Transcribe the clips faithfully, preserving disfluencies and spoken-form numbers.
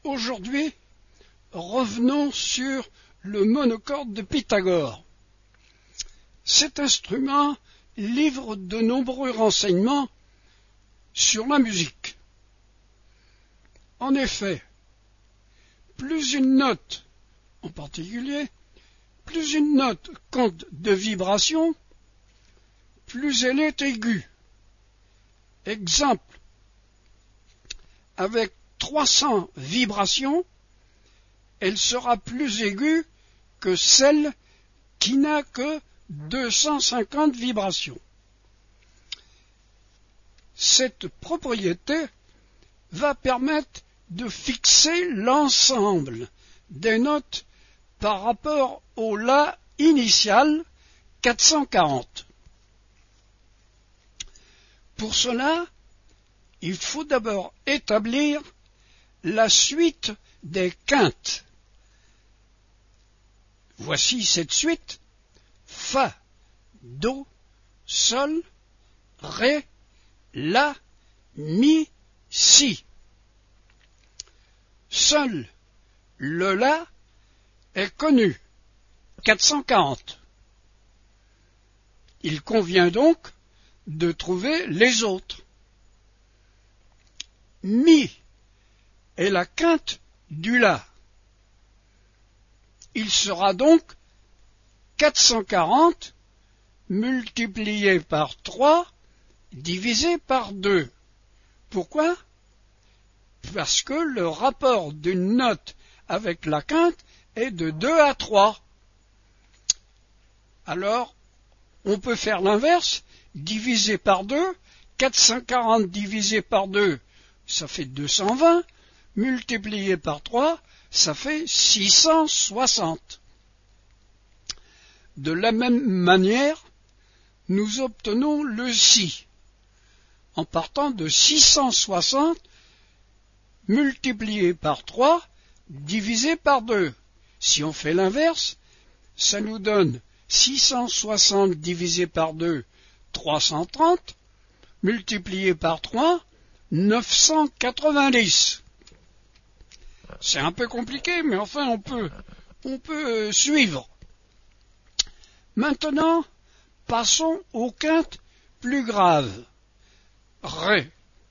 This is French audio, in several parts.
Aujourd'hui, revenons sur le monocorde de Pythagore. Cet instrument livre de nombreux renseignements sur la musique. En effet, plus une note, en particulier, plus une note compte de vibrations, plus elle est aiguë. Exemple, avec trois cents vibrations, elle sera plus aiguë que celle qui n'a que deux cent cinquante vibrations. Cette propriété va permettre de fixer l'ensemble des notes par rapport au La initial quatre cent quarante. Pour cela, il faut d'abord établir la suite des quintes. Voici cette suite: Fa, Do, Sol, Ré, La, Mi, Si. Seul le La est connu, quatre cent quarante. Il convient donc de trouver les autres. Mi est la quinte du La. Il sera donc quatre cent quarante multiplié par trois divisé par deux. Pourquoi? Parce que le rapport d'une note avec la quinte est de deux à trois. Alors, on peut faire l'inverse, diviser par deux, quatre cent quarante divisé par deux, ça fait deux cent vingt, multiplié par trois, ça fait six cent soixante. De la même manière, nous obtenons le Si, en partant de six cent soixante multiplié par trois divisé par deux. Si on fait l'inverse, ça nous donne six cent soixante divisé par deux, trois cent trente, multiplié par trois, neuf cent quatre-vingt-dix. C'est un peu compliqué, mais enfin on peut, on peut suivre. Maintenant, passons aux quintes plus graves. Ré.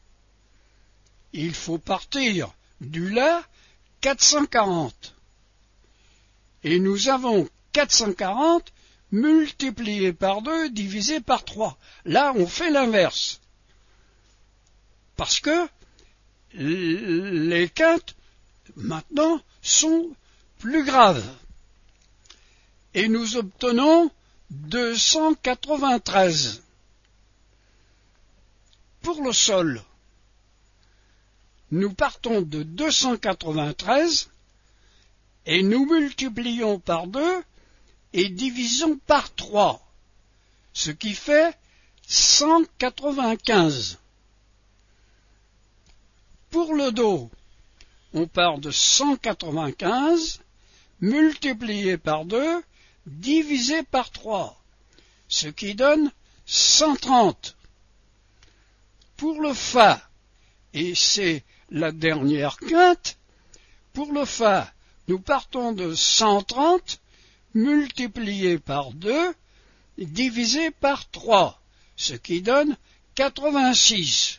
Il faut partir du La quatre cent quarante. Et nous avons quatre cent quarante multiplié par deux divisé par trois. Là, on fait l'inverse. Parce que les quintes, maintenant, sont plus graves. Et nous obtenons deux cent quatre-vingt-treize. Pour le Sol, nous partons de deux cent quatre-vingt-treize et nous multiplions par deux et divisons par trois, ce qui fait cent quatre-vingt-quinze. Pour le Do, on part de cent quatre-vingt-quinze multiplié par deux divisé par trois, ce qui donne cent trente. Pour le Fa, et c'est la dernière quinte, pour le Fa, nous partons de cent trente multiplié par deux divisé par trois, ce qui donne quatre-vingt-six.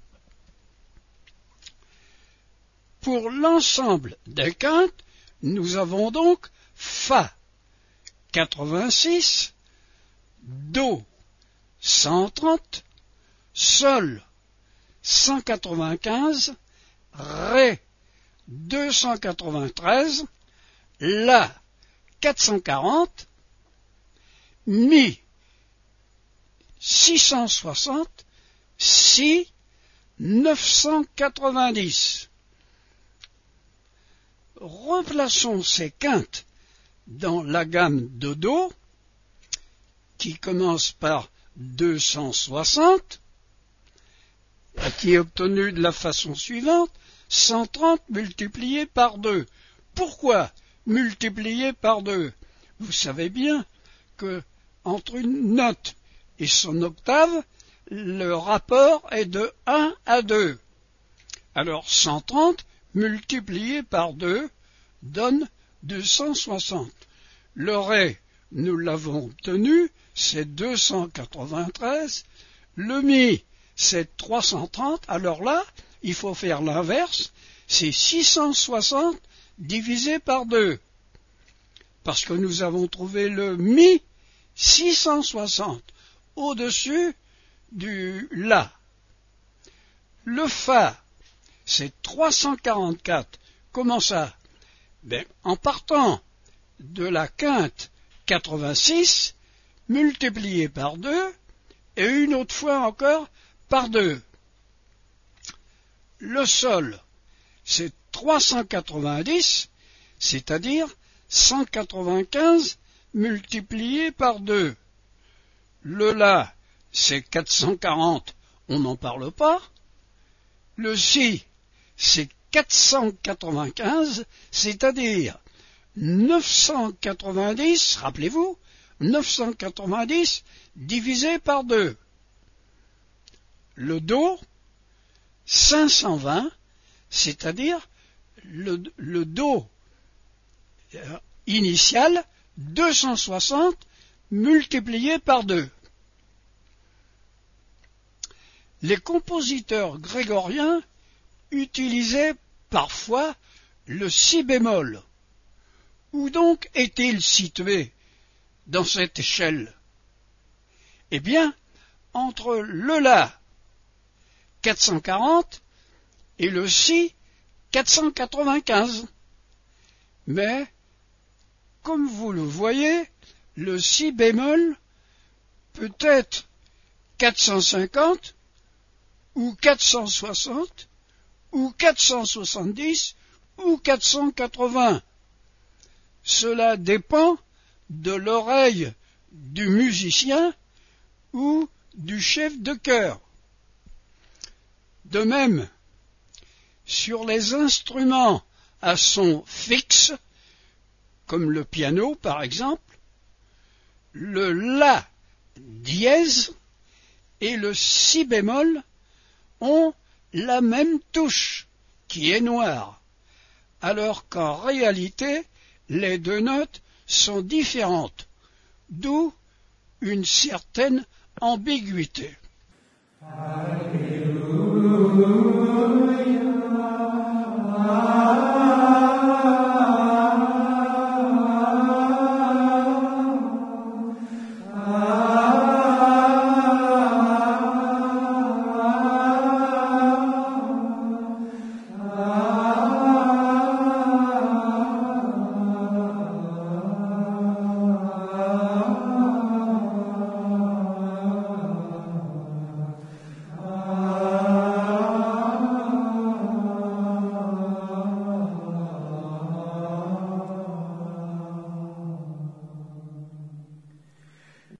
Pour l'ensemble des quintes, nous avons donc Fa, quatre-vingt-six, Do, cent trente, Sol, cent quatre-vingt-quinze, Ré, deux cent quatre-vingt-treize, La, quatre cent quarante, Mi, six cent soixante, Si, neuf cent quatre-vingt-dix. Replaçons ces quintes dans la gamme de Do, qui commence par deux cent soixante, qui est obtenue de la façon suivante: cent trente multiplié par deux. Pourquoi multiplié par deux? Vous savez bien que entre une note et son octave, le rapport est de un à deux. Alors cent trente multiplié par deux donne deux cent soixante. Le ré, nous l'avons obtenu, c'est deux cent quatre-vingt-treize. Le mi, c'est trois cent trente. Alors là, il faut faire l'inverse, c'est six cent soixante divisé par deux. Parce que nous avons trouvé le mi, six cent soixante, au-dessus du la. Le fa, c'est trois cent quarante-quatre. Comment ça? Ben, en partant de la quinte quatre-vingt-six, multiplié par deux, et une autre fois encore par deux. Le sol, c'est trois cent quatre-vingt-dix, c'est-à-dire cent quatre-vingt-quinze multiplié par deux. Le la, c'est quatre cent quarante, on n'en parle pas. Le si, c'est quatre cent quatre-vingt-quinze, c'est-à-dire neuf cent quatre-vingt-dix, rappelez-vous, neuf cent quatre-vingt-dix divisé par deux. Le do, cinq cent vingt, c'est-à-dire le, le do initial, deux cent soixante multiplié par deux. Les compositeurs grégoriens utilisaient parfois le si bémol. Où donc est-il situé dans cette échelle? Eh bien, entre le la quatre cent quarante et le si quatre cent quatre-vingt-quinze. Mais, comme vous le voyez, le si bémol peut être quatre cent cinquante ou quatre cent soixante ou quatre cent soixante-dix ou quatre cent quatre-vingts. Cela dépend de l'oreille du musicien ou du chef de chœur. De même, sur les instruments à son fixe, comme le piano par exemple, le la dièse et le si bémol ont la même touche, qui est noire, alors qu'en réalité, les deux notes sont différentes, d'où une certaine ambiguïté. Alléluia.